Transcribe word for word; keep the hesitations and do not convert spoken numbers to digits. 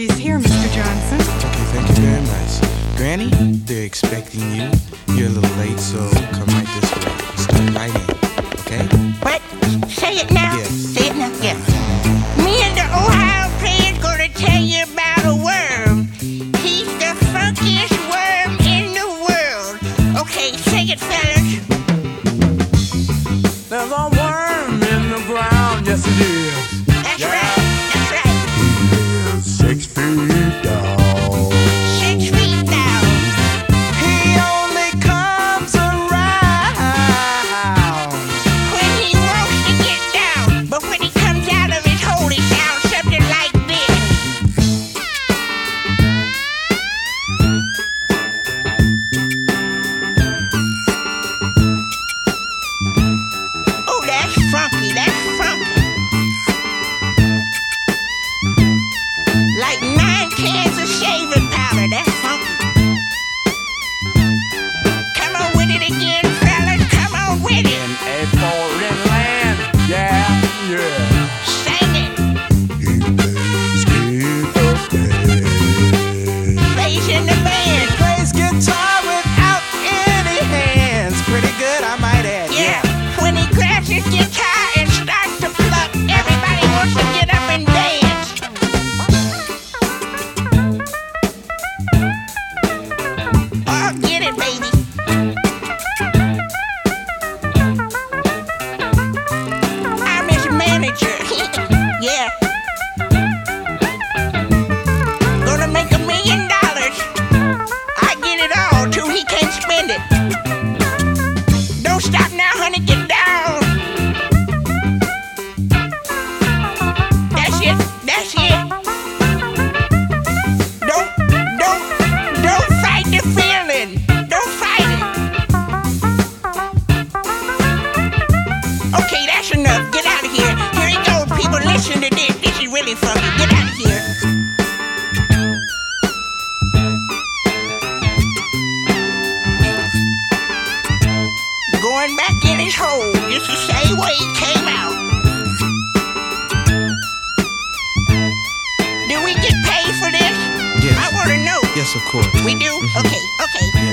She's here, Mister Johnson. Okay, thank you very much. Granny, they're expecting you. You're a little late, so come right this way. Start right in, okay? What? Say it now? Yes. Say it now? Yes. Me and the Ohio player's gonna tell you about a worm. He's the funkiest worm in the world. Okay, say it, fellas. There's a worm in the ground, yes it is. That's Yeah. right, that's right. He is six feet down. Six feet down. He only comes around When he wants to get down, but when he comes out of his hole, he sounds something like this. Oh, that's funky, that's funky. Like nine cans of shaving powder, that's funky. Come on with it again, fellas, come on with it. in a foreign land. Yeah, yeah. Sing it. He plays guitar. Plays in the band. Plays guitar without any hands. Pretty good, I might add. Yeah, when he grabs his guitar and starts to pluck, everybody wants to get up and dance. Oh, get it, baby. I'm his manager. Yeah. Gonna make a million dollars. I get it all till he can't spend it. Don't stop now, honey, get down. That's it, that's it. Don't, don't, don't fight the feeling. Don't fight it. Okay, that's enough. Get out of here. Here you go, people. Listen to this. This is really funky. Get out of here. Going back in his hole. It's the same way he came out. Do we get paid for this? Yes. I want to know. Yes, of course. We do? Okay, okay. Yeah.